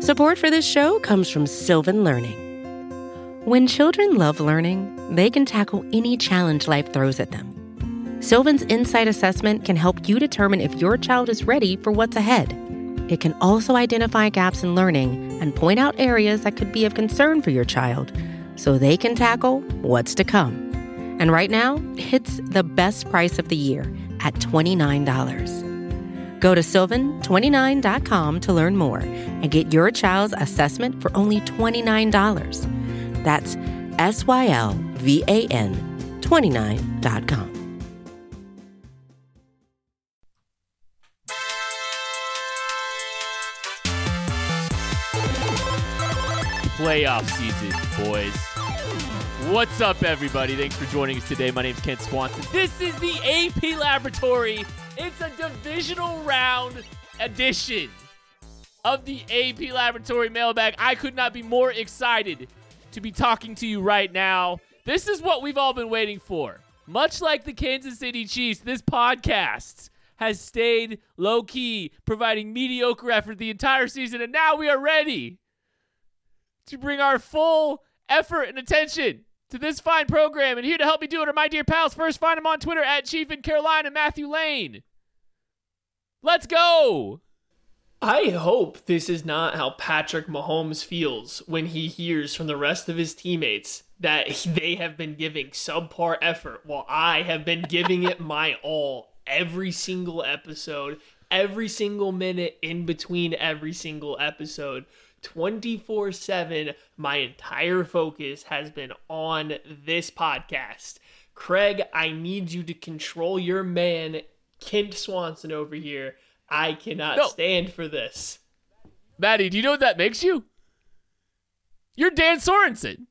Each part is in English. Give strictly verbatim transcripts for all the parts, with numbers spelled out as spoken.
Support for this show comes from Sylvan Learning. When children love learning, they can tackle any challenge life throws at them. Sylvan's Insight Assessment can help you determine if your child is ready for what's ahead. It can also identify gaps in learning and point out areas that could be of concern for your child so they can tackle what's to come. And right now, it's the best price of the year at twenty-nine dollars. Go to sylvan twenty-nine dot com to learn more and get your child's assessment for only twenty-nine dollars. That's S Y L V A N twenty-nine dot com. Playoff season, boys. What's up, everybody? Thanks for joining us today. My name's Kent Swanson. This is the A P Laboratory. It's a divisional round edition of the A P Laboratory Mailbag. I could not be more excited to be talking to you right now. This is what we've all been waiting for. Much like the Kansas City Chiefs, this podcast has stayed low-key, providing mediocre effort the entire season, and now we are ready to bring our full effort and attention to this fine program. And here to help me do it are my dear pals. First, find them on Twitter at Chief in Carolina, Matthew Lane. Let's go! I hope this is not how Patrick Mahomes feels when he hears from the rest of his teammates that they have been giving subpar effort while I have been giving it my all every single episode, every single minute in between every single episode. twenty-four seven, my entire focus has been on this podcast. Craig, I need you to control your man, Kent Swanson, over here. I cannot no. stand for this. Maddie, do you know what that makes you? You're Dan Sorensen.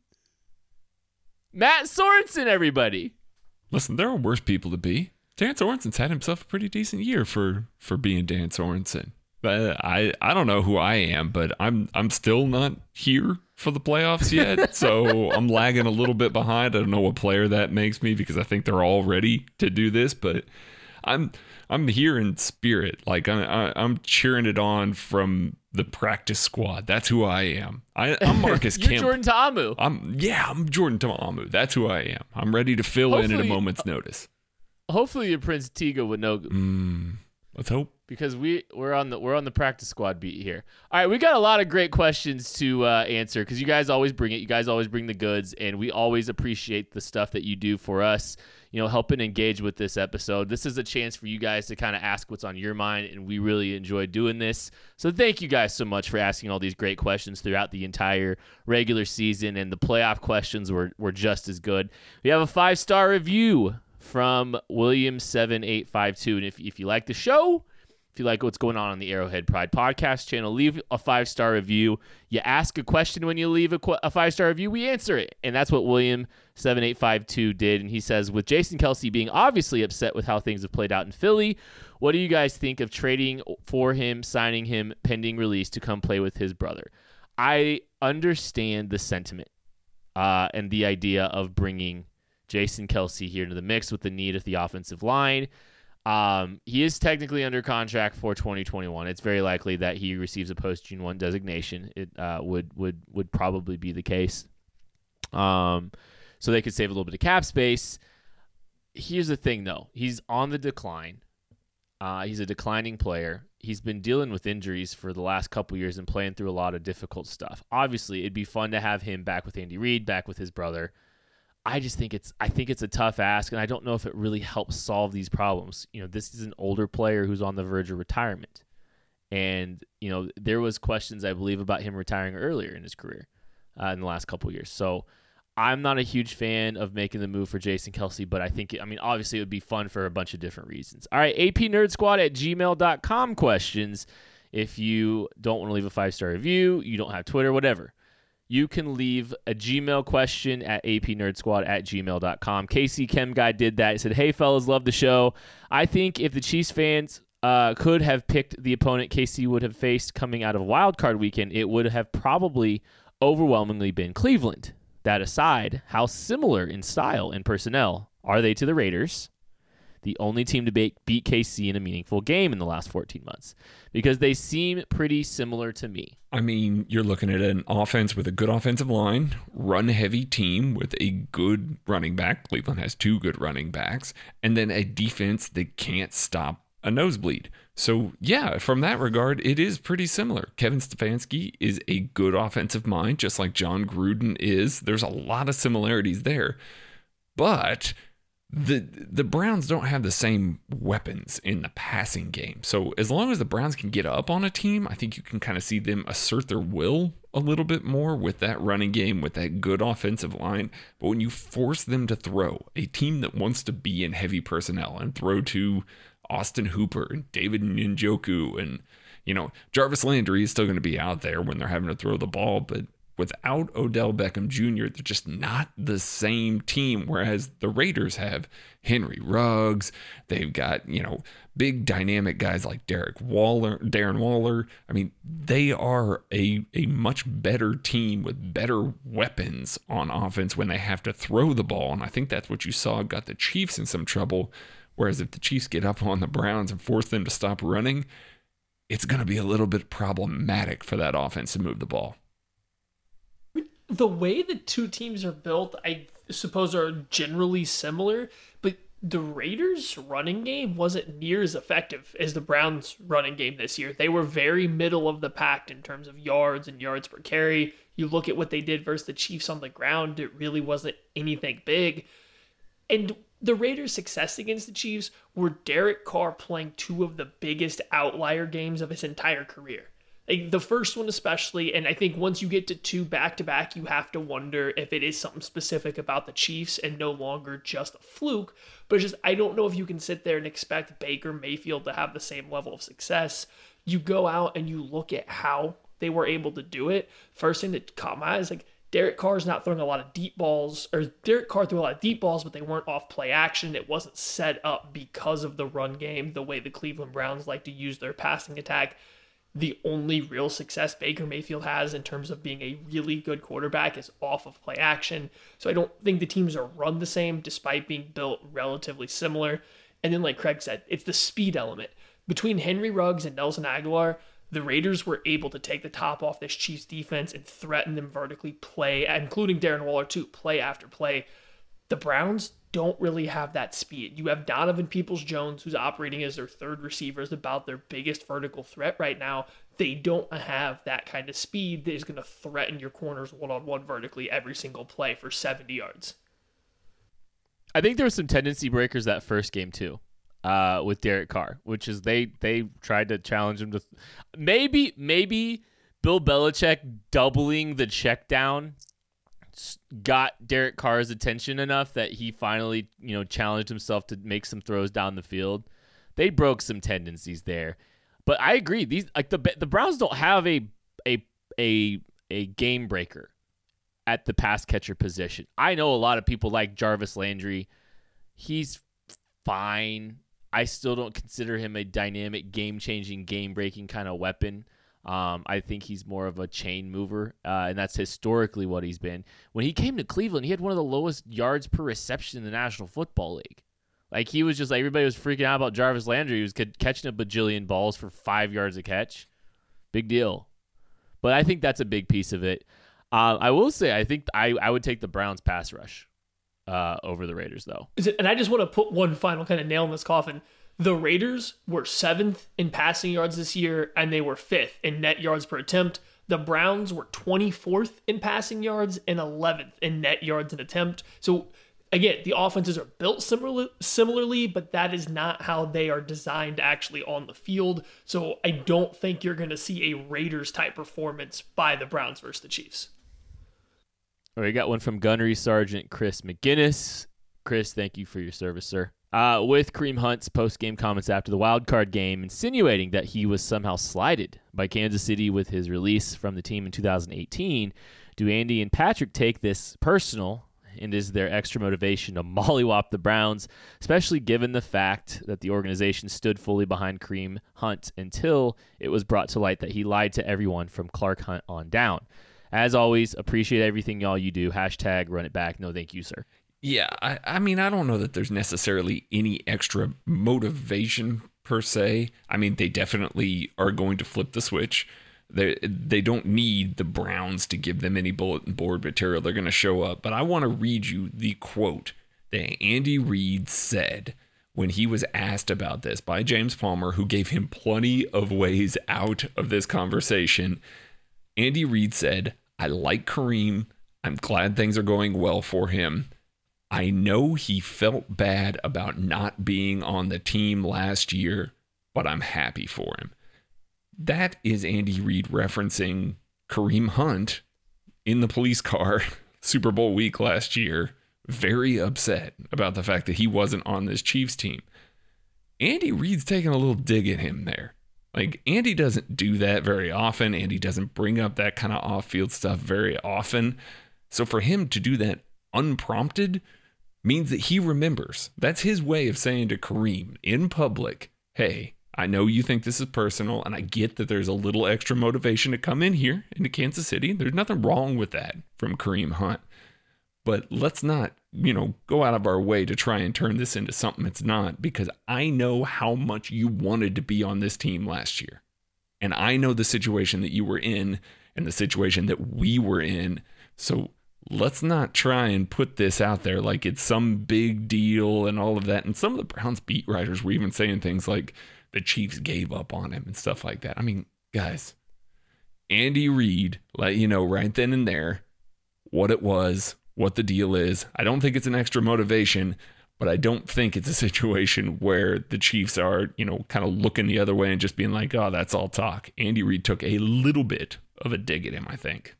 Matt Sorensen, everybody. Listen, there are worse people to be. Dan Sorensen's had himself a pretty decent year for, for being Dan Sorensen. But I, I don't know who I am, but I'm I'm still not here for the playoffs yet, so I'm lagging a little bit behind. I don't know what player that makes me because I think they're all ready to do this, but I'm I'm here in spirit. Like I, I, I'm cheering it on from the practice squad. That's who I am. I, I'm Marcus You're Kemp. Jordan Ta'amu. I'm yeah, I'm Jordan Ta'amu. That's who I am. I'm ready to fill hopefully, in at a moment's notice. Hopefully, your Prince Tiga would know. Mm, let's hope. Because we we're on the we're on the practice squad beat here. All right, we got a lot of great questions to uh, answer because you guys always bring it. You guys always bring the goods, and we always appreciate the stuff that you do for us. You know, helping engage with this episode. This is a chance for you guys to kind of ask what's on your mind, and we really enjoy doing this. So thank you guys so much for asking all these great questions throughout the entire regular season, and the playoff questions were were just as good. We have a five star review from William seven eight five two, and if if you like the show. If you like what's going on on the Arrowhead Pride podcast channel, leave a five-star review. You ask a question when you leave a, qu- a five-star review, we answer it. And that's what William seven eight five two did. And he says, with Jason Kelce being obviously upset with how things have played out in Philly, what do you guys think of trading for him, signing him, pending release to come play with his brother? I understand the sentiment uh, and the idea of bringing Jason Kelce here into the mix with the need of the offensive line. Um, he is technically under contract for twenty twenty-one. It's very likely that he receives a post-June first designation. It uh, would would would probably be the case. Um, so they could save a little bit of cap space. Here's the thing, though. He's on the decline. Uh, he's a declining player. He's been dealing with injuries for the last couple years and playing through a lot of difficult stuff. Obviously, it'd be fun to have him back with Andy Reid, back with his brother. I just think it's I think it's a tough ask, and I don't know if it really helps solve these problems. You know, this is an older player who's on the verge of retirement. And, you know, there was questions, I believe, about him retiring earlier in his career uh, in the last couple of years. So I'm not a huge fan of making the move for Jason Kelce, but I think, I mean, obviously it would be fun for a bunch of different reasons. All right, A P Nerd Squad at gmail dot com questions. If you don't want to leave a five-star review, you don't have Twitter, whatever. You can leave a Gmail question at apnerdsquad at gmail dot com. Casey Chem Guy did that. He said, hey, fellas, love the show. I think if the Chiefs fans uh, could have picked the opponent K C would have faced coming out of Wild Card Weekend, it would have probably overwhelmingly been Cleveland. That aside, how similar in style and personnel are they to the Raiders? the only team to beat beat K C in a meaningful game in the last fourteen months, because they seem pretty similar to me. I mean, you're looking at an offense with a good offensive line, run-heavy team with a good running back. Cleveland has two good running backs, and then a defense that can't stop a nosebleed. So, yeah, from that regard, it is pretty similar. Kevin Stefanski is a good offensive mind, just like John Gruden is. There's a lot of similarities there. But the the Browns don't have the same weapons in the passing game. So as long as the Browns can get up on a team, I think you can kind of see them assert their will a little bit more with that running game, with that good offensive line. But when you force them to throw, a team that wants to be in heavy personnel and throw to Austin Hooper and David Njoku and, you know, Jarvis Landry is still going to be out there when they're having to throw the ball, but without Odell Beckham Junior, they're just not the same team, whereas the Raiders have Henry Ruggs. They've got, you know, big dynamic guys like Derek Waller, Darren Waller. I mean, they are a, a much better team with better weapons on offense when they have to throw the ball, and I think that's what you saw got the Chiefs in some trouble, whereas if the Chiefs get up on the Browns and force them to stop running, it's going to be a little bit problematic for that offense to move the ball. The way the two teams are built, I suppose, are generally similar, but the Raiders' running game wasn't near as effective as the Browns' running game this year. They were very middle of the pack in terms of yards and yards per carry. You look at what they did versus the Chiefs on the ground, it really wasn't anything big. And the Raiders' success against the Chiefs were Derek Carr playing two of the biggest outlier games of his entire career. Like the first one especially, and I think once you get to two back-to-back, you have to wonder if it is something specific about the Chiefs and no longer just a fluke. But it's just, I don't know if you can sit there and expect Baker Mayfield to have the same level of success. You go out and you look at how they were able to do it. First thing that caught my eye is like, Derek Carr's not throwing a lot of deep balls, or Derek Carr threw a lot of deep balls, but they weren't off play action. It wasn't set up because of the run game, the way the Cleveland Browns like to use their passing attack. The only real success Baker Mayfield has in terms of being a really good quarterback is off of play action. So I don't think the teams are run the same despite being built relatively similar. And then like Craig said, it's the speed element. Between Henry Ruggs and Nelson Aguilar, the Raiders were able to take the top off this Chiefs defense and threaten them vertically, play, including Darren Waller too, play after play. The Browns don't really have that speed. You have Donovan Peoples-Jones, who's operating as their third receiver, is about their biggest vertical threat right now. They don't have that kind of speed that is going to threaten your corners one-on-one vertically every single play for seventy yards. I think there were some tendency breakers that first game too, uh, with Derek Carr, which is they they tried to challenge him to maybe maybe Bill Belichick doubling the check down got Derek Carr's attention enough that he finally, you know, challenged himself to make some throws down the field. They broke some tendencies there, but I agree. These like the the Browns don't have a a a a game breaker at the pass catcher position. I know a lot of people like Jarvis Landry. He's fine. I still don't consider him a dynamic, game-changing, game-breaking kind of weapon. Um, I think he's more of a chain mover, uh, and that's historically what he's been. When he came to Cleveland, he had one of the lowest yards per reception in the National Football League. Like, he was just like, everybody was freaking out about Jarvis Landry. He was catching a bajillion balls for five yards a catch. Big deal. But I think that's a big piece of it. Uh, I will say, I think I, I would take the Browns pass rush uh, over the Raiders, though. Is it, and I just want to put one final kind of nail in this coffin. The Raiders were seventh in passing yards this year, and they were fifth in net yards per attempt. The Browns were twenty-fourth in passing yards and eleventh in net yards an attempt. So, again, the offenses are built similar, similarly, but that is not how they are designed actually on the field. So I don't think you're going to see a Raiders-type performance by the Browns versus the Chiefs. All right, we got one from Gunnery Sergeant Chris McGinnis. Chris, thank you for your service, sir. Uh, with Kareem Hunt's post-game comments after the wild card game, insinuating that he was somehow slighted by Kansas City with his release from the team in two thousand eighteen, do Andy and Patrick take this personal, and is there extra motivation to mollywop the Browns, especially given the fact that the organization stood fully behind Kareem Hunt until it was brought to light that he lied to everyone from Clark Hunt on down? As always, appreciate everything y'all you do. Hashtag run it back. No, thank you, sir. Yeah, I, I mean, I don't know that there's necessarily any extra motivation per se. I mean, they definitely are going to flip the switch. They they don't need the Browns to give them any bulletin board material. They're going to show up. But I want to read you the quote that Andy Reid said when he was asked about this by James Palmer, who gave him plenty of ways out of this conversation. Andy Reid said, "I like Kareem. I'm glad things are going well for him. I know he felt bad about not being on the team last year, but I'm happy for him." That is Andy Reid referencing Kareem Hunt in the police car Super Bowl week last year, very upset about the fact that he wasn't on this Chiefs team. Andy Reid's taking a little dig at him there. Like, Andy doesn't do that very often. Andy doesn't bring up that kind of off-field stuff very often. So for him to do that unprompted means that he remembers. That's his way of saying to Kareem in public, hey, I know you think this is personal, and I get that there's a little extra motivation to come in here into Kansas City. There's nothing wrong with that from Kareem Hunt. But let's not, you know, go out of our way to try and turn this into something it's not, because I know how much you wanted to be on this team last year. And I know the situation that you were in and the situation that we were in. So let's not try and put this out there like it's some big deal and all of that. And some of the Browns beat writers were even saying things like the Chiefs gave up on him and stuff like that. I mean, guys, Andy Reid let you know right then and there what it was, what the deal is. I don't think it's an extra motivation, but I don't think it's a situation where the Chiefs are, you know, kind of looking the other way and just being like, oh, that's all talk. Andy Reid took a little bit of a dig at him, I think.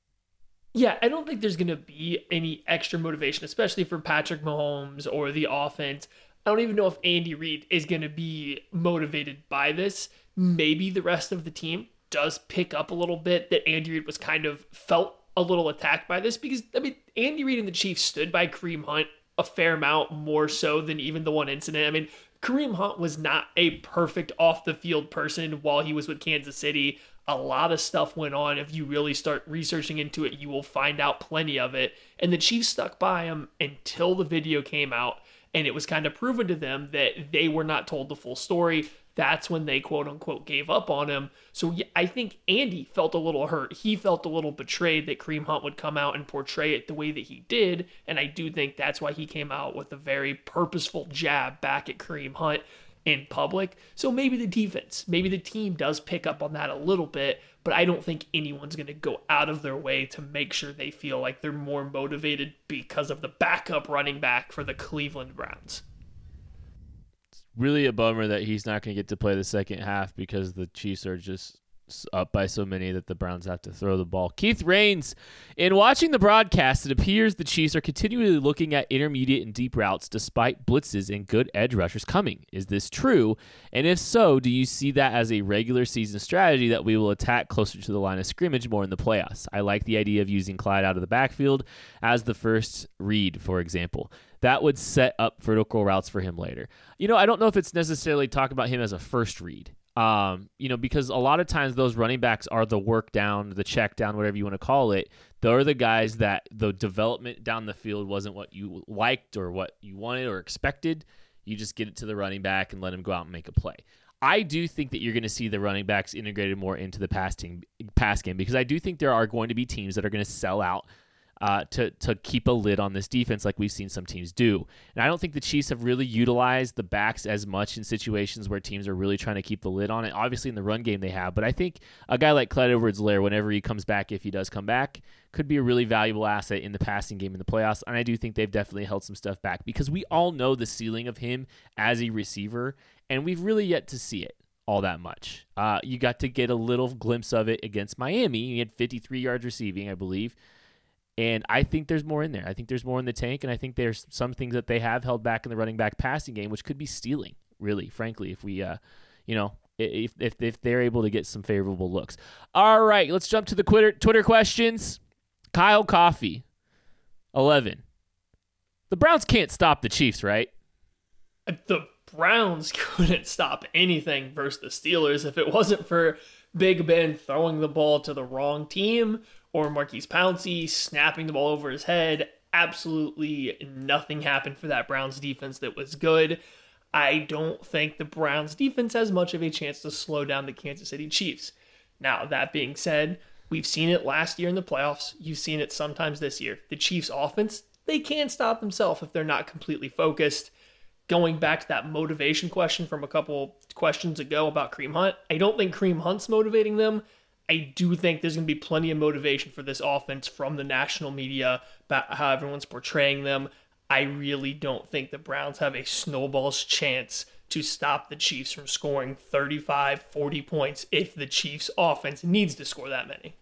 Yeah, I don't think there's going to be any extra motivation, especially for Patrick Mahomes or the offense. I don't even know if Andy Reid is going to be motivated by this. Maybe the rest of the team does pick up a little bit that Andy Reid was kind of felt a little attacked by this, because, I mean, Andy Reid and the Chiefs stood by Kareem Hunt a fair amount more so than even the one incident. I mean, Kareem Hunt was not a perfect off-the-field person while he was with Kansas City. A lot of stuff went on. If you really start researching into it, you will find out plenty of it. And the Chiefs stuck by him until the video came out, and it was kind of proven to them that they were not told the full story. That's when they, quote unquote, gave up on him. So yeah, I think Andy felt a little hurt. He felt a little betrayed that Kareem Hunt would come out and portray it the way that he did. And I do think that's why he came out with a very purposeful jab back at Kareem Hunt in public. So maybe the defense, maybe the team does pick up on that a little bit, but I don't think anyone's going to go out of their way to make sure they feel like they're more motivated because of the backup running back for the Cleveland Browns. It's really a bummer that he's not going to get to play the second half because the Chiefs are just up by so many that the Browns have to throw the ball. Keith Rains, in watching the broadcast, it appears the Chiefs are continually looking at intermediate and deep routes despite blitzes and good edge rushers coming. Is this true? And if so, do you see that as a regular season strategy that we will attack closer to the line of scrimmage more in the playoffs? I like the idea of using Clyde out of the backfield as the first read, for example. That would set up vertical routes for him later. You know, I don't know if it's necessarily talk about him as a first read. Um, you know, because a lot of times those running backs are the work down, the check down, whatever you want to call it. They're the guys that the development down the field wasn't what you liked or what you wanted or expected. You just get it to the running back and let him go out and make a play. I do think that you're going to see the running backs integrated more into the pass team, pass game, because I do think there are going to be teams that are going to sell out Uh, to to keep a lid on this defense like we've seen some teams do. And I don't think the Chiefs have really utilized the backs as much in situations where teams are really trying to keep the lid on it. Obviously in the run game they have, but I think a guy like Clyde Edwards-Helaire, whenever he comes back, if he does come back, could be a really valuable asset in the passing game in the playoffs. And I do think they've definitely held some stuff back because we all know the ceiling of him as a receiver, and we've really yet to see it all that much. Uh, you got to get a little glimpse of it against Miami. He had fifty-three yards receiving, I believe. And I think there's more in there. I think there's more in the tank, and I think there's some things that they have held back in the running back passing game, which could be stealing, really, frankly, if we, uh, you know, if, if if they're able to get some favorable looks. All right, let's jump to the Twitter, Twitter questions. Kyle Coffey, eleven. The Browns can't stop the Chiefs, right? The Browns couldn't stop anything versus the Steelers if it wasn't for Big Ben throwing the ball to the wrong team or Marquise Pouncey snapping the ball over his head. absolutely nothing happened for that Browns defense that was good. I don't think the Browns defense has much of a chance to slow down the Kansas City Chiefs. Now, that being said, we've seen it last year in the playoffs. You've seen it sometimes this year. The Chiefs offense, they can't stop themselves if they're not completely focused. Going back to that motivation question from a couple questions ago about Kareem Hunt, I don't think Kareem Hunt's motivating them. I do think there's going to be plenty of motivation for this offense from the national media about how everyone's portraying them. I really don't think the Browns have a snowball's chance to stop the Chiefs from scoring thirty-five, forty points if the Chiefs offense needs to score that many.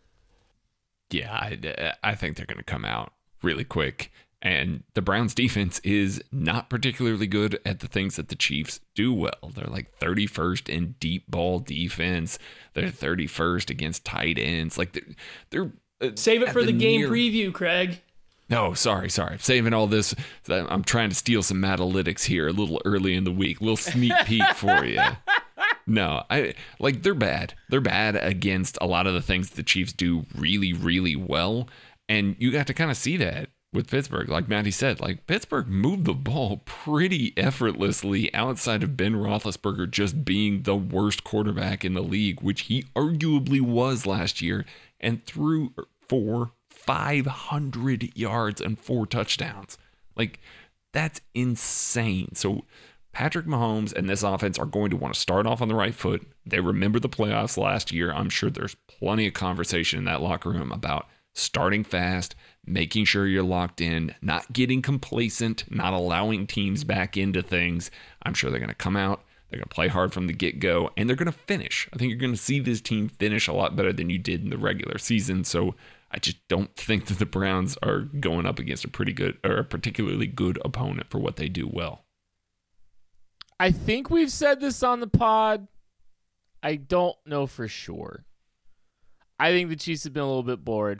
Yeah, I, I think they're going to come out really quick. And the Browns defense is not particularly good at the things that the Chiefs do well. They're like thirty-first in deep ball defense. They're thirty-first against tight ends. Like they're, they're uh, Save it for the, the game near... preview, Craig. No, sorry, sorry. I'm saving all this. I'm trying to steal some Matalytics here a little early in the week. Little sneak peek for you. No, I like they're bad. They're bad against a lot of the things the Chiefs do really, really well. And you got to kind of see that with Pittsburgh. Like Matty said, like Pittsburgh moved the ball pretty effortlessly outside of Ben Roethlisberger just being the worst quarterback in the league, which he arguably was last year, and threw for five hundred yards and four touchdowns. Like, that's insane. So Patrick Mahomes and this offense are going to want to start off on the right foot. They remember the playoffs last year. I'm sure there's plenty of conversation in that locker room about starting fast, making sure you're locked in, not getting complacent, not allowing teams back into things. I'm sure they're going to come out, they're going to play hard from the get-go, and they're going to finish. I think you're going to see this team finish a lot better than you did in the regular season. So I just don't think that the Browns are going up against a pretty good or a particularly good opponent for what they do well. I think we've said this on the pod. I don't know for sure. I think the Chiefs have been a little bit bored.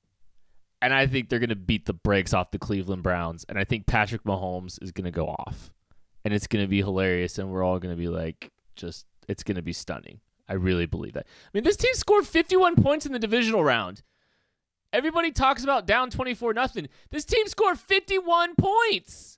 And I think they're going to beat the brakes off the Cleveland Browns. And I think Patrick Mahomes is going to go off. And it's going to be hilarious. And we're all going to be like, just, it's going to be stunning. I really believe that. I mean, this team scored fifty-one points in the divisional round. Everybody talks about down twenty-four nothing. This team scored fifty-one points.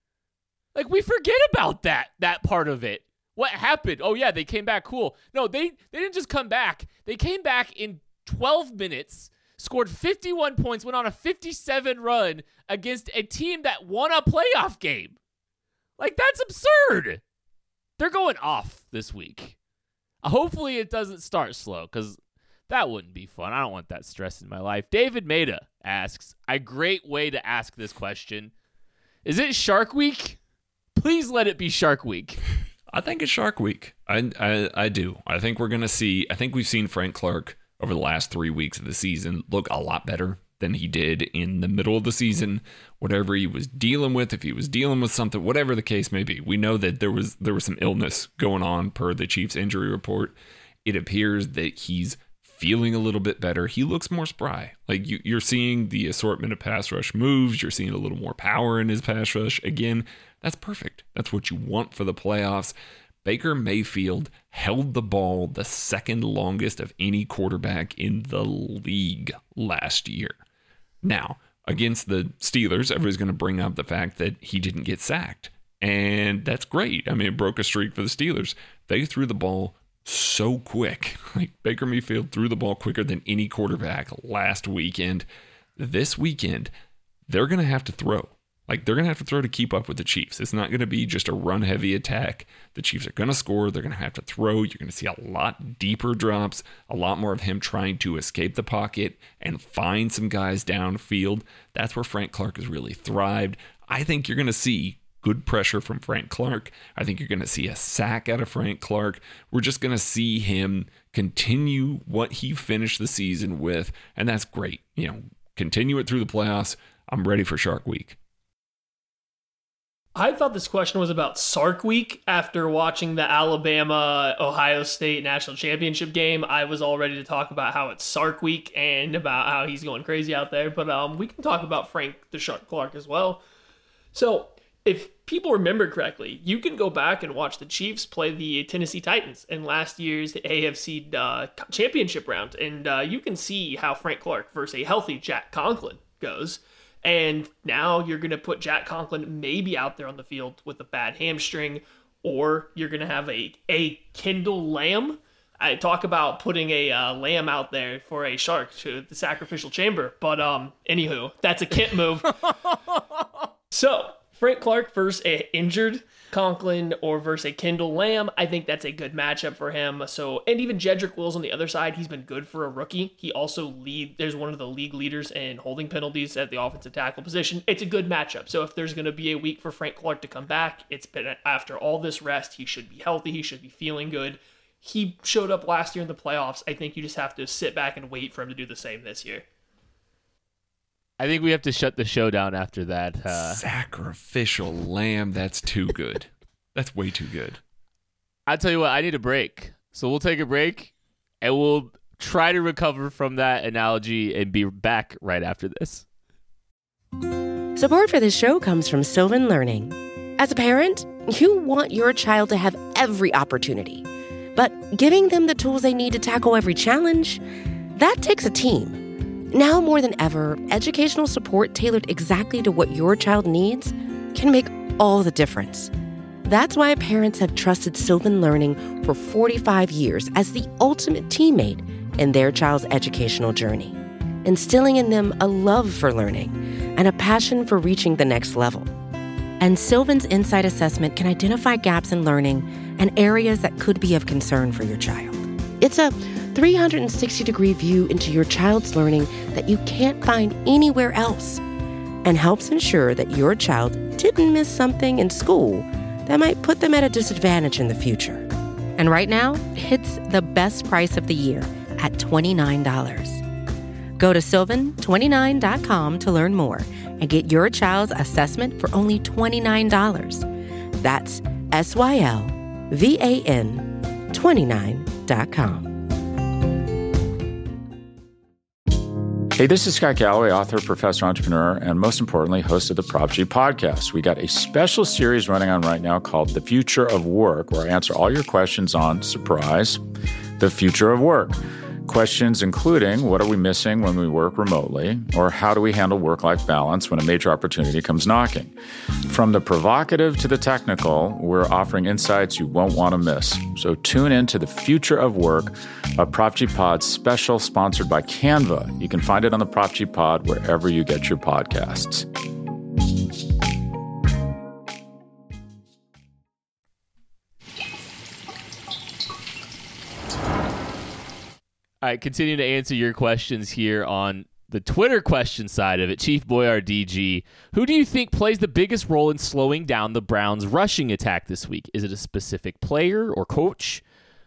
Like, we forget about that, that part of it. What happened? Oh, yeah, they came back. Cool. No, they, they didn't just come back. They came back in twelve minutes, scored fifty-one points, went on a fifty-seven run against a team that won a playoff game. Like, that's absurd. They're going off this week. Hopefully it doesn't start slow, because that wouldn't be fun. I don't want that stress in my life. David Maida asks, a great way to ask this question. Is it Shark Week? Please let it be Shark Week. I think it's Shark Week. I, I, I do. I think we're going to see, I think we've seen Frank Clark over the last three weeks of the season look a lot better than he did in the middle of the season. Whatever he was dealing with, if he was dealing with something, whatever the case may be, we know that there was there was some illness going on per the Chiefs injury report. It appears that he's feeling a little bit better. He looks more spry. Like you, you're seeing the assortment of pass rush moves. You're seeing a little more power in his pass rush. Again, that's perfect. That's what you want for the playoffs. Baker Mayfield held the ball the second longest of any quarterback in the league last year. Now, against the Steelers, everybody's going to bring up the fact that he didn't get sacked. And that's great. I mean, it broke a streak for the Steelers. They threw the ball so quick. Like Baker Mayfield threw the ball quicker than any quarterback last weekend. This weekend, they're going to have to throw. Like, they're going to have to throw to keep up with the Chiefs. It's not going to be just a run-heavy attack. The Chiefs are going to score. They're going to have to throw. You're going to see a lot deeper drops, a lot more of him trying to escape the pocket and find some guys downfield. That's where Frank Clark has really thrived. I think you're going to see good pressure from Frank Clark. I think you're going to see a sack out of Frank Clark. We're just going to see him continue what he finished the season with, and that's great. You know, continue it through the playoffs. I'm ready for Shark Week. I thought this question was about Sark Week. After watching the Alabama-Ohio State National Championship game, I was all ready to talk about how it's Sark Week and about how he's going crazy out there. But um, we can talk about Frank the Shark Clark as well. So if people remember correctly, you can go back and watch the Chiefs play the Tennessee Titans in last year's A F C uh, Championship round. And uh, you can see how Frank Clark versus a healthy Jack Conklin goes. And now you're going to put Jack Conklin maybe out there on the field with a bad hamstring, or you're going to have a, a Kendall Lamb. I talk about putting a uh, lamb out there for a shark to the sacrificial chamber. But um, anywho, that's a Kent move. So Frank Clark versus a injured Conklin or versus a Kendall Lamb. I think that's a good matchup for him. So, and even Jedrick Wills on the other side, he's been good for a rookie. He also lead. There's one of the league leaders in holding penalties at the offensive tackle position. It's a good matchup. So if there's going to be a week for Frank Clark to come back, it's been after all this rest. He should be healthy. He should be feeling good. He showed up last year in the playoffs. I think you just have to sit back and wait for him to do the same this year. I think we have to shut the show down after that. Uh, Sacrificial lamb. That's too good. That's way too good. I'll tell you what, I need a break. So we'll take a break and we'll try to recover from that analogy and be back right after this. Support for this show comes from Sylvan Learning. As a parent, you want your child to have every opportunity. But giving them the tools they need to tackle every challenge, that takes a team. Now more than ever, educational support tailored exactly to what your child needs can make all the difference. That's why parents have trusted Sylvan Learning for forty-five years as the ultimate teammate in their child's educational journey, instilling in them a love for learning and a passion for reaching the next level. And Sylvan's Insight Assessment can identify gaps in learning and areas that could be of concern for your child. It's a three hundred sixty degree view into your child's learning that you can't find anywhere else, and helps ensure that your child didn't miss something in school that might put them at a disadvantage in the future. And right now, it's the best price of the year at twenty-nine dollars. Go to sylvan twenty-nine dot com to learn more and get your child's assessment for only twenty-nine dollars. That's S Y L V A N twenty-nine dot com. Hey, this is Scott Galloway, author, professor, entrepreneur, and most importantly, host of the Prop G podcast. We got a special series running on right now called The Future of Work, where I answer all your questions on, surprise, the future of work. Questions including, what are we missing when we work remotely? Or how do we handle work-life balance when a major opportunity comes knocking? From the provocative to the technical, we're offering insights you won't want to miss. So tune in to The Future of Work, a Prop G Pod special sponsored by Canva. You can find it on the Prop G Pod wherever you get your podcasts. All right, continue to answer your questions here on the Twitter question side of it. Chief Boyar D G, who do you think plays the biggest role in slowing down the Browns' rushing attack this week? Is it a specific player or coach?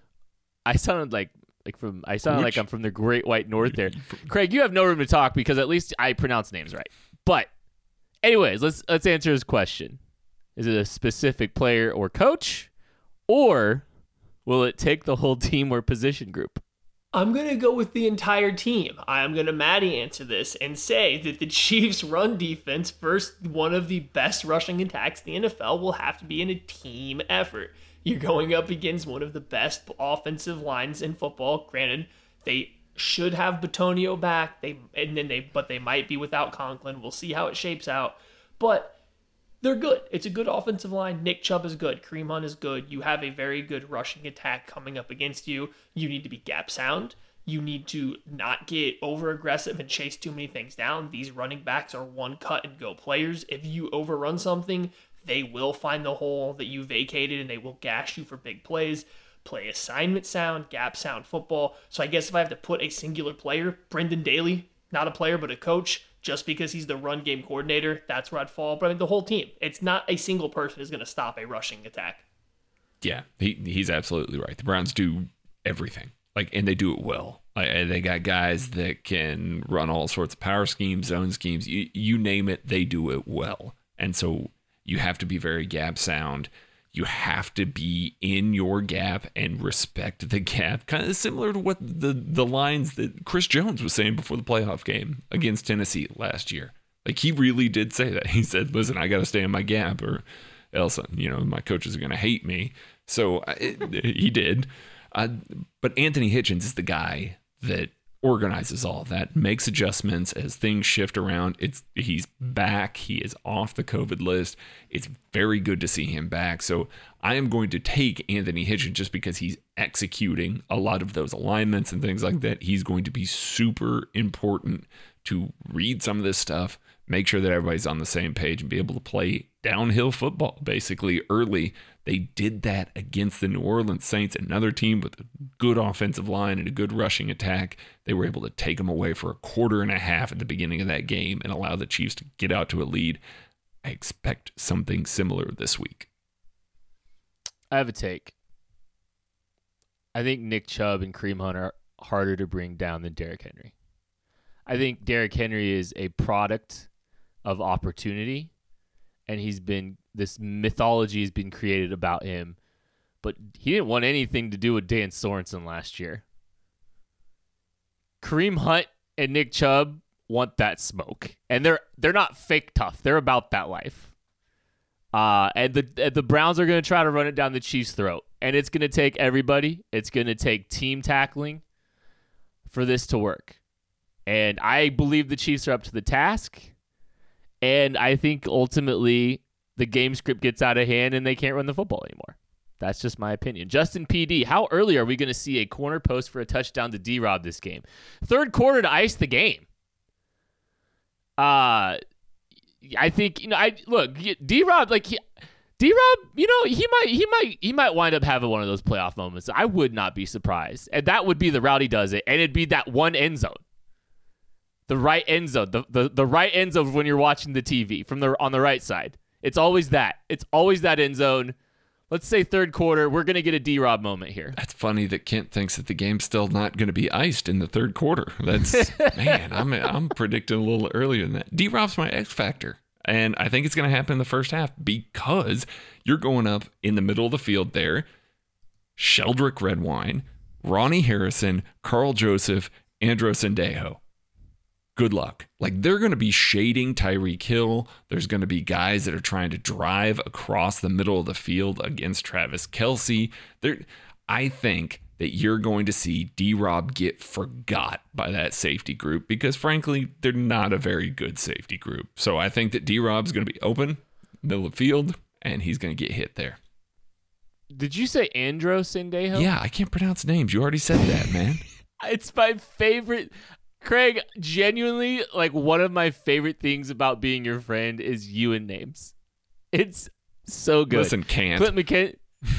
I sounded like like from I sounded coach? like I'm from the Great White North there. Craig, you have no room to talk because at least I pronounce names right. But anyways, let's let's answer his question. Is it a specific player or coach, or will it take the whole team or position group? I'm going to go with the entire team. I'm going to Maddie answer this and say that the Chiefs' run defense, first one of the best rushing attacks in the N F L, will have to be in a team effort. You're going up against one of the best offensive lines in football. Granted, they should have Bitonio back, They and then they, but they might be without Conklin. We'll see how it shapes out. But they're good. It's a good offensive line. Nick Chubb is good. Kareem Hunt is good. You have a very good rushing attack coming up against you. You need to be gap sound. You need to not get over aggressive and chase too many things down. These running backs are one cut and go players. If you overrun something, they will find the hole that you vacated and they will gash you for big plays. Play assignment sound, gap sound football. So I guess if I have to put a singular player, Brendan Daly, not a player but a coach, just because he's the run game coordinator, that's where I'd fall. But I mean, the whole team, it's not a single person is going to stop a rushing attack. Yeah, he he's absolutely right. The Browns do everything, like, and they do it well. Like, they got guys that can run all sorts of power schemes, zone schemes, you, you name it, they do it well. And so you have to be very gap sound. You have to be in your gap and respect the gap. Kind of similar to what the, the lines that Chris Jones was saying before the playoff game against Tennessee last year. Like, he really did say that. He said, listen, I got to stay in my gap or else, you know, my coaches are going to hate me. So it, he did. Uh, but Anthony Hitchens is the guy that organizes all of that, makes adjustments as things shift around. It's he's back. He is off the COVID list. It's very good to see him back. So I am going to take Anthony Hitchens just because he's executing a lot of those alignments and things like that. He's going to be super important to read some of this stuff, make sure that everybody's on the same page, and be able to play downhill football basically early. They did that against the New Orleans Saints, another team with a good offensive line and a good rushing attack. They were able to take them away for a quarter and a half at the beginning of that game and allow the Chiefs to get out to a lead. I expect something similar this week. I have a take. I think Nick Chubb and Kareem Hunt are harder to bring down than Derrick Henry. I think Derrick Henry is a product of opportunity, and he's been this mythology has been created about him, but he didn't want anything to do with Dan Sorensen last year. Kareem Hunt and Nick Chubb want that smoke, and they're they're not fake tough. They're about that life. Uh, and the and the Browns are going to try to run it down the Chiefs' throat, and it's going to take everybody. It's going to take team tackling for this to work. And I believe the Chiefs are up to the task. And I think ultimately the game script gets out of hand and they can't run the football anymore. That's just my opinion. Justin P D, how early are we going to see a corner post for a touchdown to D-Rob this game? Third quarter to ice the game. Uh, I think, you know, I look, D-Rob, like, he, D-Rob, you know, he might, he might, he might wind up having one of those playoff moments. I would not be surprised. And that would be the route he does it. And it'd be that one end zone. The right end zone, the, the the right end zone when you're watching the T V from the on the right side. It's always that. It's always that end zone. Let's say third quarter, we're going to get a D-Rob moment here. That's funny that Kent thinks that the game's still not going to be iced in the third quarter. That's, man, I'm I'm predicting a little earlier than that. D-Rob's my X factor, and I think it's going to happen in the first half because you're going up in the middle of the field there. Sheldrick Redwine, Ronnie Harrison, Carl Joseph, Andros Sendejo. Good luck. Like, they're going to be shading Tyreek Hill. There's going to be guys that are trying to drive across the middle of the field against Travis Kelce. There, I think that you're going to see D-Rob get forgot by that safety group because, frankly, they're not a very good safety group. So I think that D-Rob's going to be open, middle of the field, and he's going to get hit there. Did you say Andros Sendejo? Yeah, I can't pronounce names. You already said that, man. It's my favorite. Craig, genuinely, like, one of my favorite things about being your friend is you and names. It's so good. Listen, can't. Clint McKenzie.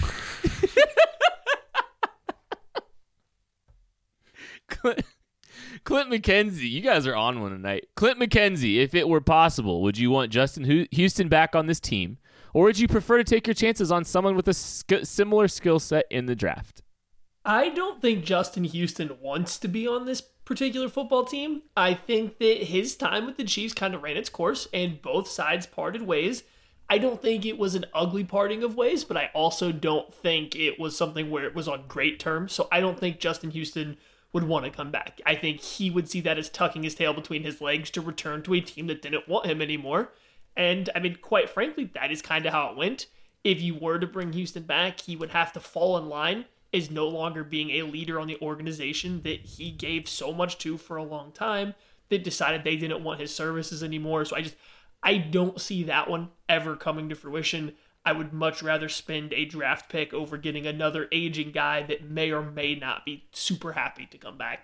Clint, Clint McKenzie, you guys are on one tonight. Clint McKenzie, if it were possible, would you want Justin Houston back on this team? Or would you prefer to take your chances on someone with a sk- similar skill set in the draft? I don't think Justin Houston wants to be on this particular football team. I think that his time with the Chiefs kind of ran its course and both sides parted ways. I don't think it was an ugly parting of ways, but I also don't think it was something where it was on great terms. So I don't think Justin Houston would want to come back. I think he would see that as tucking his tail between his legs to return to a team that didn't want him anymore. And I mean, quite frankly, that is kind of how it went. If you were to bring Houston back, he would have to fall in line is no longer being a leader on the organization that he gave so much to for a long time, that decided they didn't want his services anymore. So I just, I don't see that one ever coming to fruition. I would much rather spend a draft pick over getting another aging guy that may or may not be super happy to come back.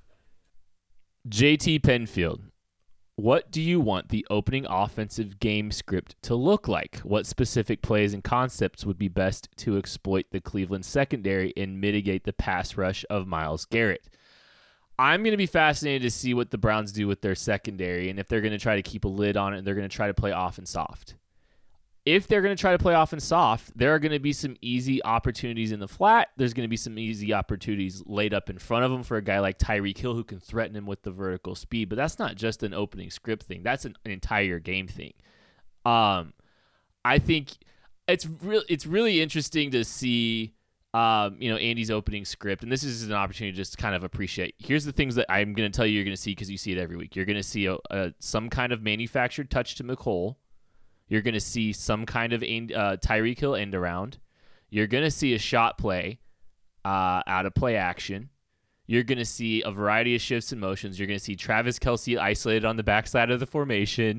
J T Penfield, what do you want the opening offensive game script to look like? What specific plays and concepts would be best to exploit the Cleveland secondary and mitigate the pass rush of Myles Garrett? I'm going to be fascinated to see what the Browns do with their secondary and if they're going to try to keep a lid on it and they're going to try to play off and soft. If they're going to try to play off and soft, there are going to be some easy opportunities in the flat. There's going to be some easy opportunities laid up in front of him for a guy like Tyreek Hill who can threaten him with the vertical speed. But that's not just an opening script thing. That's an, an entire game thing. Um, I think it's really it's really interesting to see um, you know, Andy's opening script, and this is an opportunity to just kind of appreciate. Here's the things that I'm going to tell you you're going to see because you see it every week. You're going to see a, a, some kind of manufactured touch to McCole. You're going to see some kind of uh, Tyreek Hill end around. You're going to see a shot play uh, out of play action. You're going to see a variety of shifts and motions. You're going to see Travis Kelce isolated on the backside of the formation.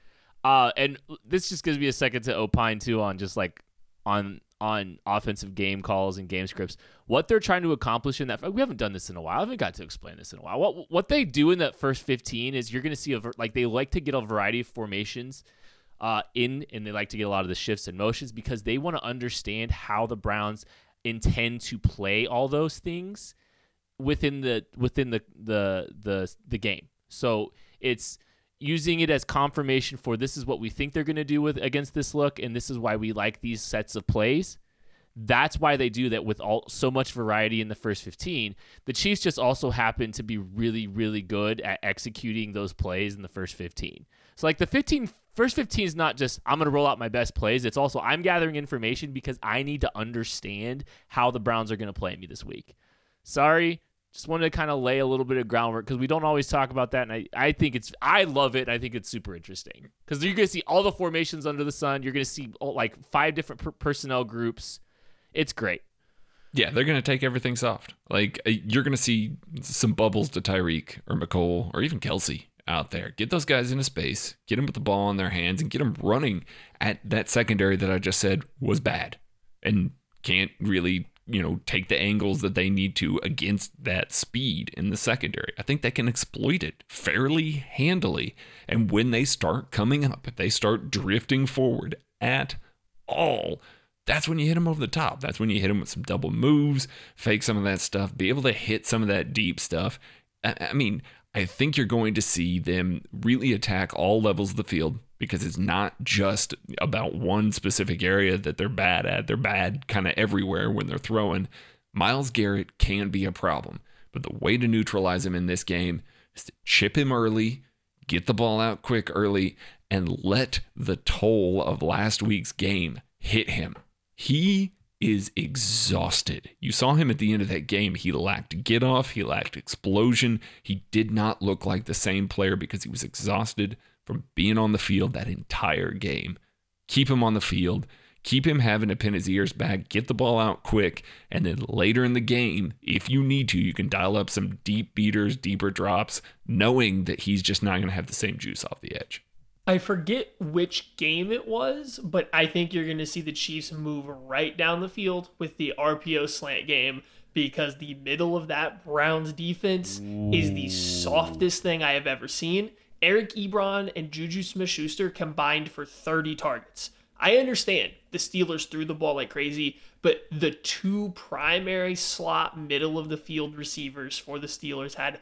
Uh, and this just gives me a second to opine, too, on just like on on offensive game calls and game scripts. What they're trying to accomplish in that, we haven't done this in a while. I haven't got to explain this in a while. What what they do in that first fifteen is you're going to see, a like they like to get a variety of formations uh, in, and they like to get a lot of the shifts and motions because they want to understand how the Browns intend to play all those things within the within the the the, the game. So it's using it as confirmation for this is what we think they're going to do with against this look, and this is why we like these sets of plays. That's why they do that with all so much variety in the first fifteen. The Chiefs just also happen to be really, really good at executing those plays in the first fifteen. So like the fifteen, first fifteen is not just I'm going to roll out my best plays. It's also I'm gathering information because I need to understand how the Browns are going to play me this week. Sorry. Just wanted to kind of lay a little bit of groundwork because we don't always talk about that. And I, I think it's, I love it. And I think it's super interesting because you're going to see all the formations under the sun. You're going to see all, like five different per- personnel groups. It's great. Yeah, they're going to take everything soft. Like you're going to see some bubbles to Tyreek or McCole or even Kelce out there. Get those guys into space, get them with the ball in their hands and get them running at that secondary that I just said was bad and can't really, you know, take the angles that they need to against that speed in the secondary. I think they can exploit it fairly handily. And when they start coming up, if they start drifting forward at all, that's when you hit them over the top. That's when you hit them with some double moves, fake some of that stuff, be able to hit some of that deep stuff. I mean, I think you're going to see them really attack all levels of the field because it's not just about one specific area that they're bad at. They're bad kind of everywhere when they're throwing. Myles Garrett can be a problem, but the way to neutralize him in this game is to chip him early, get the ball out quick early, and let the toll of last week's game hit him. He is exhausted. You saw him at the end of that game. He lacked get off. He lacked explosion. He did not look like the same player because he was exhausted from being on the field that entire game. Keep him on the field. Keep him having to pin his ears back. Get the ball out quick. And then later in the game, if you need to, you can dial up some deep beaters, deeper drops, knowing that he's just not going to have the same juice off the edge. I forget which game it was, but I think you're going to see the Chiefs move right down the field with the R P O slant game because the middle of that Browns defense Ooh. is the softest thing I have ever seen. Eric Ebron and Juju Smith-Schuster combined for thirty targets. I understand the Steelers threw the ball like crazy, but the two primary slot middle of the field receivers for the Steelers had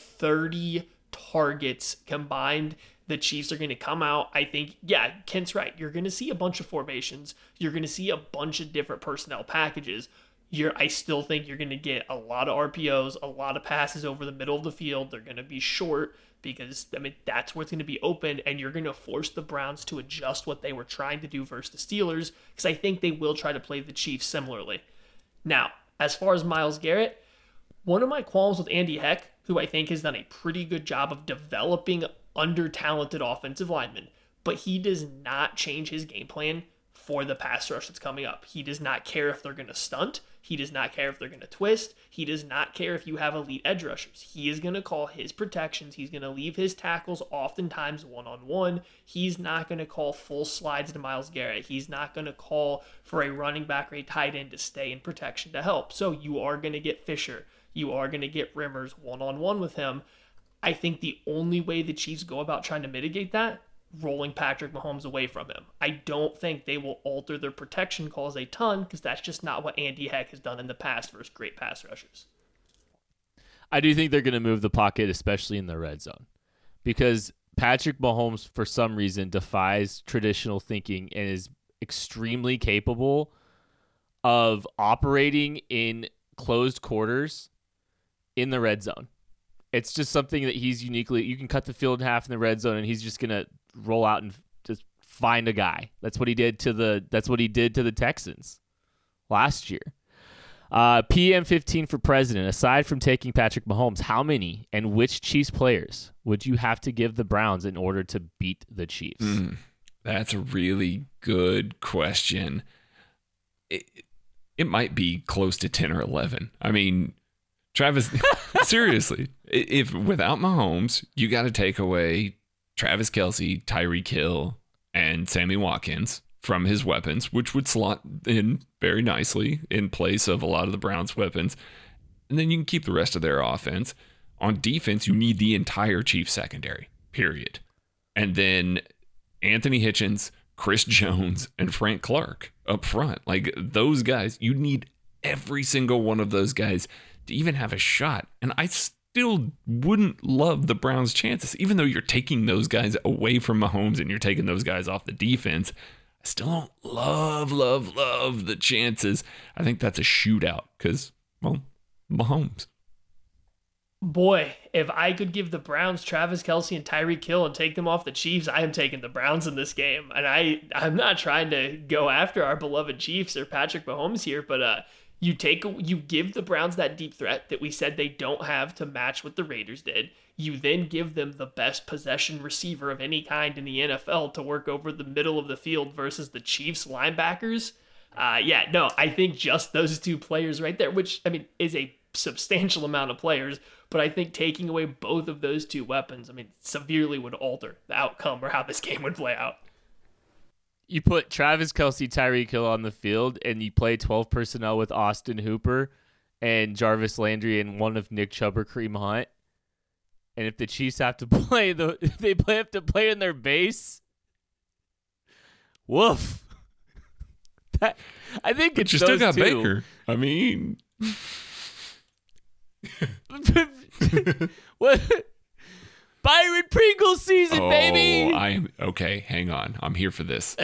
thirty targets combined. The Chiefs are going to come out. I think, yeah, Kent's right. You're going to see a bunch of formations. You're going to see a bunch of different personnel packages. You're, I still think you're going to get a lot of R P Os, a lot of passes over the middle of the field. They're going to be short because, I mean, that's what's going to be open, and you're going to force the Browns to adjust what they were trying to do versus the Steelers because I think they will try to play the Chiefs similarly. Now, as far as Myles Garrett, one of my qualms with Andy Heck, who I think has done a pretty good job of developing under-talented offensive linemen, but he does not change his game plan for the pass rush that's coming up. He does not care if they're going to stunt. He does not care if they're going to twist. He does not care if you have elite edge rushers. He is going to call his protections. He's going to leave his tackles oftentimes one-on-one. He's not going to call full slides to Myles Garrett. He's not going to call for a running back or a tight end to stay in protection to help. So you are going to get Fisher. You are going to get Rimmers one-on-one with him. I think the only way the Chiefs go about trying to mitigate that, rolling Patrick Mahomes away from him. I don't think they will alter their protection calls a ton because that's just not what Andy Heck has done in the past versus great pass rushers. I do think they're going to move the pocket, especially in the red zone, because Patrick Mahomes, for some reason, defies traditional thinking and is extremely capable of operating in closed quarters in the red zone. It's just something that he's uniquely, you can cut the field in half in the red zone and he's just going to roll out and just find a guy. That's what he did to the, that's what he did to the Texans last year. Uh, P M fifteen for president. Aside from taking Patrick Mahomes, how many and which Chiefs players would you have to give the Browns in order to beat the Chiefs? Mm, that's a really good question. It, it might be close to ten or eleven. I mean, Travis Seriously, if without Mahomes, you got to take away Travis Kelce, Tyreek Hill, and Sammy Watkins from his weapons, which would slot in very nicely in place of a lot of the Browns' weapons. And then you can keep the rest of their offense. On defense, you need the entire Chiefs secondary, period. And then Anthony Hitchens, Chris Jones, and Frank Clark up front. Like those guys, you need every single one of those guys to even have a shot. And I still wouldn't love the Browns' chances, even though you're taking those guys away from Mahomes and you're taking those guys off the defense. I still don't love, love, love the chances. I think that's a shootout because, well, Mahomes. Boy, if I could give the Browns Travis Kelce and Tyreek Hill and take them off the Chiefs, I am taking the Browns in this game. And I, I'm not trying to go after our beloved Chiefs or Patrick Mahomes here, but uh, you take you give the Browns that deep threat that we said they don't have to match what the Raiders did. You then give them the best possession receiver of any kind in the N F L to work over the middle of the field versus the Chiefs linebackers. Uh, yeah, no, I think just those two players right there, which, I mean, is a substantial amount of players, but I think taking away both of those two weapons, I mean, severely would alter the outcome or how this game would play out. You put Travis Kelce, Tyreek Hill on the field, and you play twelve personnel with Austin Hooper and Jarvis Landry and one of Nick Chubb or Kareem Hunt. And if the Chiefs have to play the, if they play have to play in their base, woof. That, I think But it's you still those got two. Baker. I mean, what? Byron Pringle season, oh, baby. I am okay. Hang on, I'm here for this.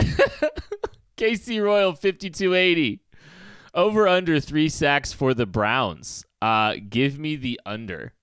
K C Royal fifty-two eighty. Over under three sacks for the Browns. Uh, give me the under.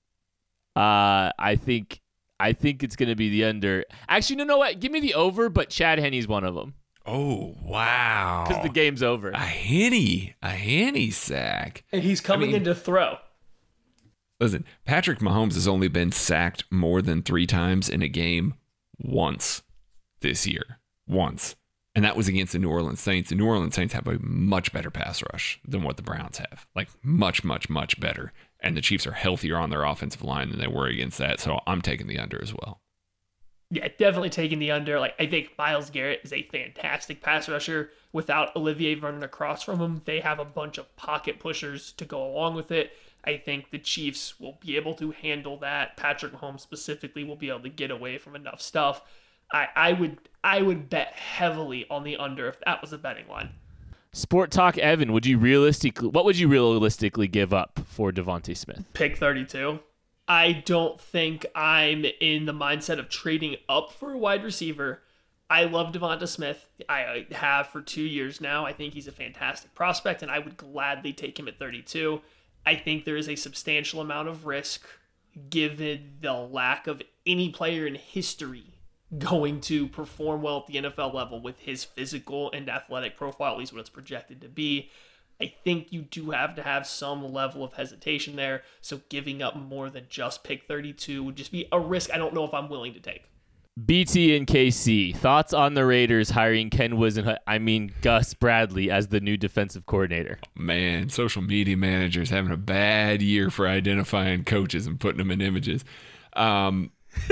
Uh, I think I think it's gonna be the under. Actually, no, no, what? Give me the over, but Chad Henne's one of them Oh wow! because the game's over. A Henny, a Henny sack. And he's coming I mean, in to throw. Listen, Patrick Mahomes has only been sacked more than three times in a game once this year. Once. And that was against the New Orleans Saints. The New Orleans Saints have a much better pass rush than what the Browns have. Like, much, much, much better. And the Chiefs are healthier on their offensive line than they were against that. So I'm taking the under as well. Yeah, definitely taking the under. Like, I think Myles Garrett is a fantastic pass rusher. Without Olivier running across from him, they have a bunch of pocket pushers to go along with it. I think the Chiefs will be able to handle that. Patrick Mahomes specifically will be able to get away from enough stuff. I, I would I would bet heavily on the under if that was a betting line. Sport Talk Evan, would you realistically what would you realistically give up for Devontae Smith? Pick thirty-two. I don't think I'm in the mindset of trading up for a wide receiver. I love Devonta Smith. I have for two years now. I think he's a fantastic prospect, and I would gladly take him at thirty-two. I think there is a substantial amount of risk given the lack of any player in history going to perform well at the N F L level with his physical and athletic profile, at least what it's projected to be. I think you do have to have some level of hesitation there, so giving up more than just pick thirty-two would just be a risk I don't know if I'm willing to take. B T and K C, thoughts on the Raiders hiring Ken Wisenhunt, I mean Gus Bradley as the new defensive coordinator? Man, social media managers having a bad year for identifying coaches and putting them in images. Um,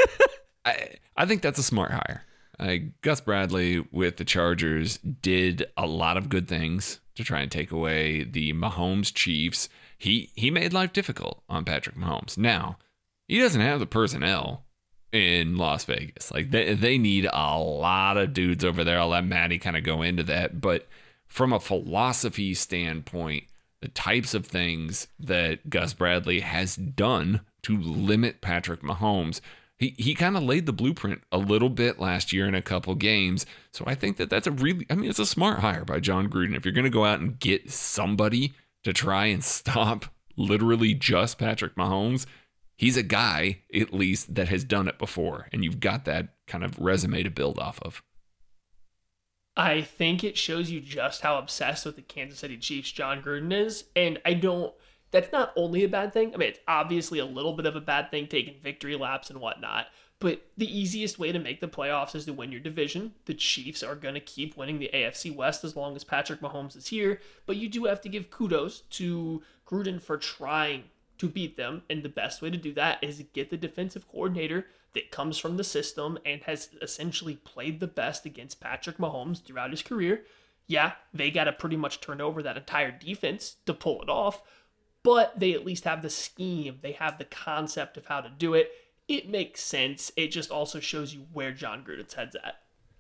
I I think that's a smart hire. Uh, Gus Bradley with the Chargers did a lot of good things to try and take away the Mahomes Chiefs. He he made life difficult on Patrick Mahomes. Now, he doesn't have the personnel in Las Vegas. Like they they need a lot of dudes over there. I'll let Maddie kind of go into that. But from a philosophy standpoint, the types of things that Gus Bradley has done to limit Patrick Mahomes, he he kind of laid the blueprint a little bit last year in a couple games. So I think that that's a really, I mean, it's a smart hire by John Gruden. If you're going to go out and get somebody to try and stop literally just Patrick Mahomes, he's a guy, at least, that has done it before, and you've got that kind of resume to build off of. I think it shows you just how obsessed with the Kansas City Chiefs John Gruden is, and I don't, that's not only a bad thing. I mean, it's obviously a little bit of a bad thing taking victory laps and whatnot, but the easiest way to make the playoffs is to win your division. The Chiefs are going to keep winning the A F C West as long as Patrick Mahomes is here, but you do have to give kudos to Gruden for trying to beat them. And the best way to do that is get the defensive coordinator that comes from the system and has essentially played the best against Patrick Mahomes throughout his career. Yeah, they got to pretty much turn over that entire defense to pull it off, but they at least have the scheme. They have the concept of how to do it. It makes sense. It just also shows you where John Gruden's head's at.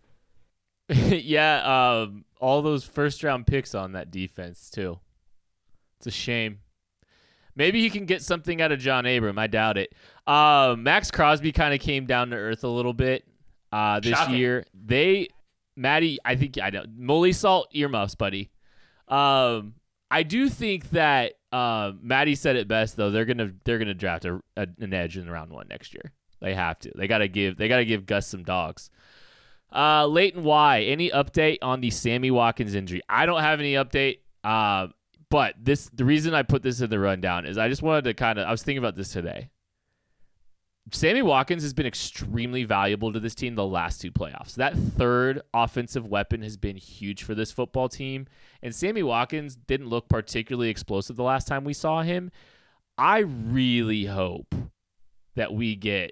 yeah, um, all those first round picks on that defense too. It's a shame. Maybe he can get something out of John Abram. I doubt it. Uh, Max Crosby kind of came down to earth a little bit uh, this Shocking. year. They, Maddie, I think I know. Molly salt earmuffs, buddy. Um, I do think that uh, Maddie said it best though. They're gonna they're gonna draft a, a, an edge in round one next year. They have to. They gotta give they gotta give Gus some dogs. Uh, Leighton Y, any update on the Sammy Watkins injury? I don't have any update. Uh, but this the reason I put this in the rundown is I just wanted to kind of I was thinking about this today. Sammy Watkins has been extremely valuable to this team the last two playoffs. That third offensive weapon has been huge for this football team. And Sammy Watkins didn't look particularly explosive the last time we saw him. I really hope that we get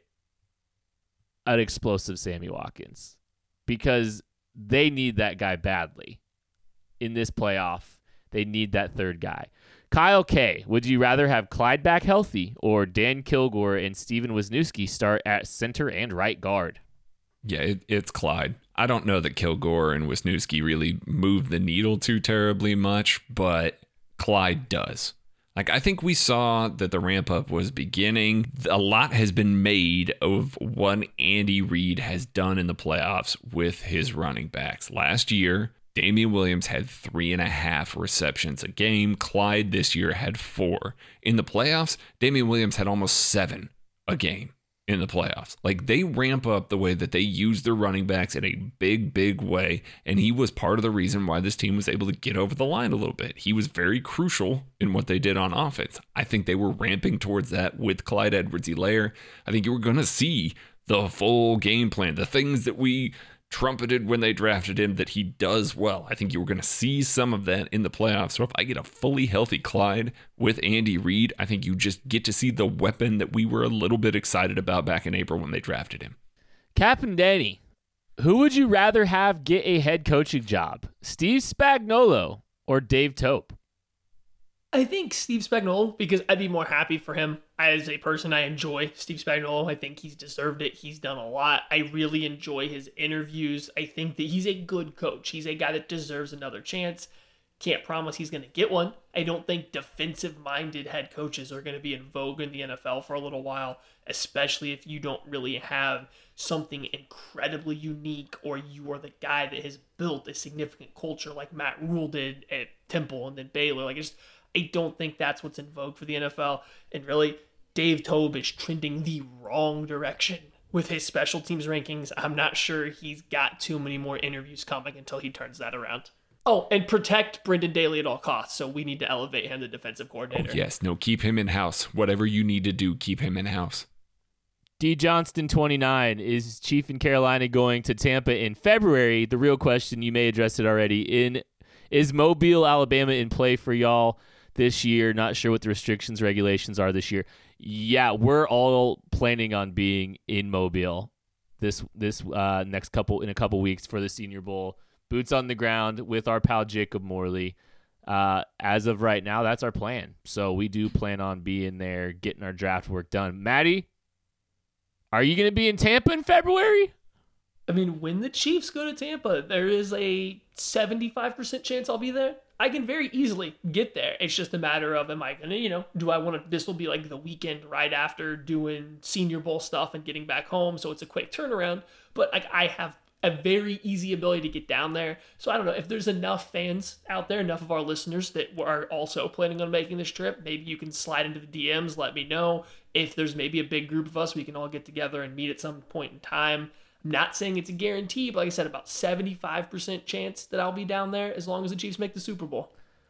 an explosive Sammy Watkins because they need that guy badly in this playoff. They need that third guy. Kyle K, would you rather have Clyde back healthy or Dan Kilgore and Steven Wisniewski start at center and right guard? Yeah, it, it's Clyde. I don't know that Kilgore and Wisniewski really move the needle too terribly much, but Clyde does. Like, I think we saw that the ramp up was beginning. A lot has been made of what Andy Reid has done in the playoffs with his running backs. Last year, Damian Williams had three and a half receptions a game. Clyde this year had four. In the playoffs, Damian Williams had almost seven a game in the playoffs. Like, they ramp up the way that they use their running backs in a big, big way. And he was part of the reason why this team was able to get over the line a little bit. He was very crucial in what they did on offense. I think they were ramping towards that with Clyde Edwards-Helaire. I think you were going to see the full game plan, the things that we trumpeted when they drafted him that he does well. I think you were going to see some of that in the playoffs. So if I get a fully healthy Clyde with Andy Reid, I think you just get to see the weapon that we were a little bit excited about back in April when they drafted him. Cap and Danny, who would you rather have get a head coaching job? Steve Spagnuolo or Dave Tope? I think Steve Spagnuolo, because I'd be more happy for him. As a person, I enjoy Steve Spagnuolo. I think he's deserved it. He's done a lot. I really enjoy his interviews. I think that he's a good coach. He's a guy that deserves another chance. Can't promise he's going to get one. I don't think defensive-minded head coaches are going to be in vogue in the N F L for a little while, especially if you don't really have something incredibly unique or you are the guy that has built a significant culture like Matt Rule did at Temple and then Baylor. Like, just I don't think that's what's in vogue for the N F L. And really, Dave Tope is trending the wrong direction with his special teams rankings. I'm not sure he's got too many more interviews coming until he turns that around. Oh, and protect Brendan Daly at all costs. So we need to elevate him to defensive coordinator. Oh, yes, no, keep him in-house. Whatever you need to do, keep him in-house. D. Johnston, twenty-nine, is Chief in Carolina going to Tampa in February? The real question, you may address it already. In Is Mobile, Alabama in play for y'all this year? Not sure what the restrictions, regulations are this year. Yeah, we're all planning on being in Mobile this this uh, next couple in a couple weeks for the Senior Bowl. Boots on the ground with our pal Jacob Morley. Uh, as of right now, that's our plan. So we do plan on being there, getting our draft work done. Maddie, are you going to be in Tampa in February? I mean, when the Chiefs go to Tampa, there is a seventy-five percent chance I'll be there. I can very easily get there. It's just a matter of, am I going to, you know, do I want to, this will be like the weekend right after doing Senior Bowl stuff and getting back home. So it's a quick turnaround. But like I have a very easy ability to get down there. So I don't know if there's enough fans out there, enough of our listeners that are also planning on making this trip. Maybe you can slide into the D Ms, let me know. If there's maybe a big group of us, we can all get together and meet at some point in time. I'm not saying it's a guarantee, but like I said, about seventy-five percent chance that I'll be down there as long as the Chiefs make the Super Bowl.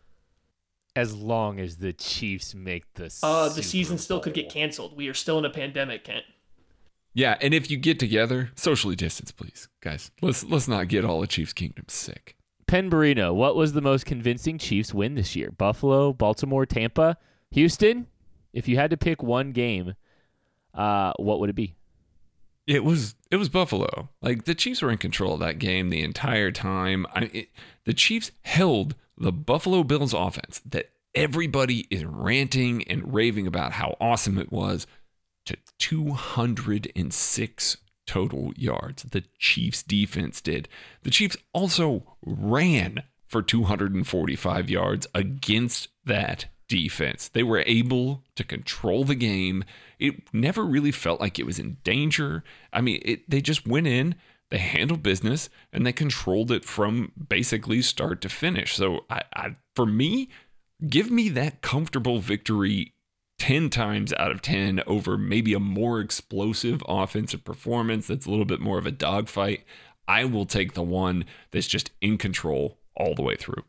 As long as the Chiefs make the Uh, the Super season still Bowl. could get canceled. We are still in a pandemic, Kent. Yeah, and if you get together, socially distance, please, guys. Let's let's not get all of Chiefs Kingdom sick. Pen Barino, what was the most convincing Chiefs win this year? Buffalo, Baltimore, Tampa, Houston? If you had to pick one game, uh, what would it be? It was it was Buffalo. Like, the Chiefs were in control of that game the entire time. I, it, the Chiefs held the Buffalo Bills offense that everybody is ranting and raving about how awesome it was to two hundred six total yards. The Chiefs defense did. The Chiefs also ran for two hundred forty-five yards against that defense. They were able to control the game. It never really felt like it was in danger. I mean, it, they just went in, they handled business, and they controlled it from basically start to finish. So I, I, for me, give me that comfortable victory ten times out of ten over maybe a more explosive offensive performance that's a little bit more of a dogfight. I will take the one that's just in control all the way through.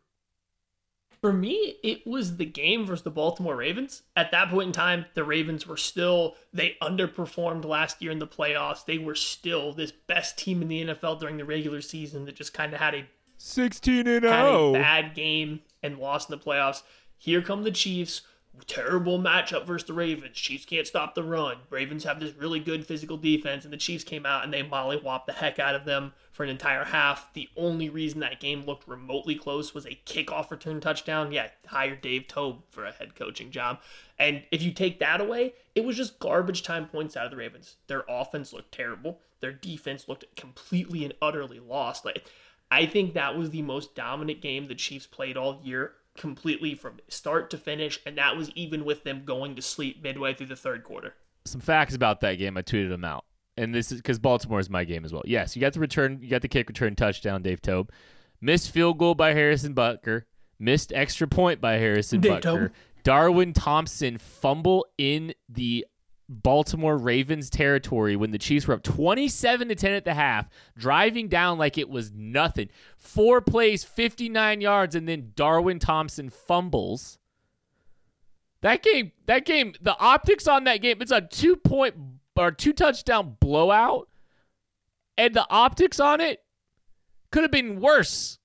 For me, it was the game versus the Baltimore Ravens. At that point in time, the Ravens were still, they underperformed last year in the playoffs. They were still this best team in the N F L during the regular season that just kind of had a sixteen and had a oh bad game and lost in the playoffs. Here come the Chiefs. Terrible matchup versus the Ravens. Chiefs can't stop the run. Ravens have this really good physical defense, and the Chiefs came out and they mollywopped the heck out of them for an entire half. The only reason that game looked remotely close was a kickoff return touchdown. Yeah, hire Dave Toub for a head coaching job. And if you take that away, it was just garbage time points out of the Ravens. Their offense looked terrible. Their defense looked completely and utterly lost. Like, I think that was the most dominant game the Chiefs played all year, completely from start to finish, and that was even with them going to sleep midway through the third quarter. Some facts about that game, I tweeted them out, and this is because Baltimore is my game as well. Yes, you got the return, you got the kick return touchdown, Dave Toub. Missed field goal by Harrison Butker. Missed extra point by Harrison Dave Butker. Toub. Darwin Thompson fumble in the Baltimore Ravens territory when the Chiefs were up twenty-seven to ten at the half, driving down like it was nothing. Four plays, fifty-nine yards, and then Darwin Thompson fumbles. That game, that game, the optics on that game, it's a two-point or two-touchdown blowout, and the optics on it could have been worse.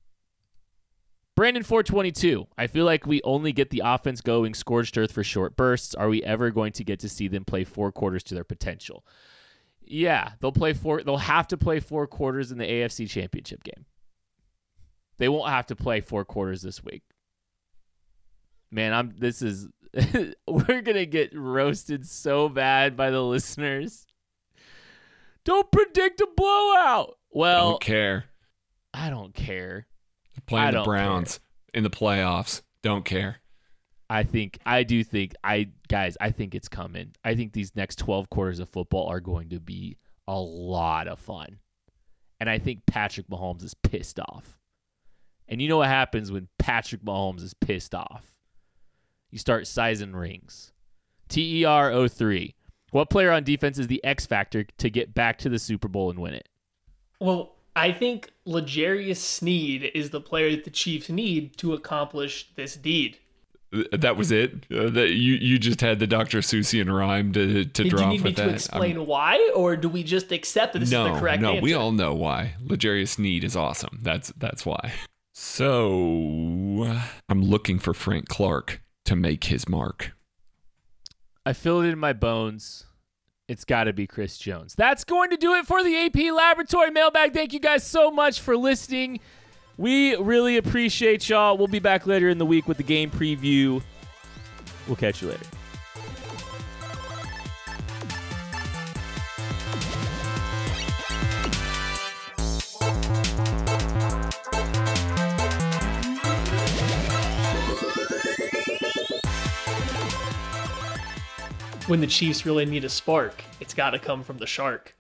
Brandon four twenty-two. I feel like we only get the offense going scorched earth for short bursts. Are we ever going to get to see them play four quarters to their potential? Yeah, they'll play four. They'll have to play four quarters in the A F C Championship game. They won't have to play four quarters this week. Man, I'm. This is. We're gonna get roasted so bad by the listeners. Don't predict a blowout. Well, Don't care. I don't care. Playing I the don't Browns care. in the playoffs. Don't care. I think, I do think, I guys, I think it's coming. I think these next twelve quarters of football are going to be a lot of fun. And I think Patrick Mahomes is pissed off. And you know what happens when Patrick Mahomes is pissed off? You start sizing rings. T E R oh three. What player on defense is the X factor to get back to the Super Bowl and win it? Well, I think L'Jarius Sneed is the player that the Chiefs need to accomplish this deed. That was it. Uh, that you you just had the Doctor Seussian rhyme to to Do draw you off need me with to that. explain I'm- why, or do we just accept that this no, is the correct no, answer? we all know why. L'Jarius Sneed is awesome. That's that's why. So I'm looking for Frank Clark to make his mark. I feel it in my bones. It's got to be Chris Jones. That's going to do it for the A P Laboratory Mailbag. Thank you guys so much for listening. We really appreciate y'all. We'll be back later in the week with the game preview. We'll catch you later. When the Chiefs really need a spark, it's got to come from the shark.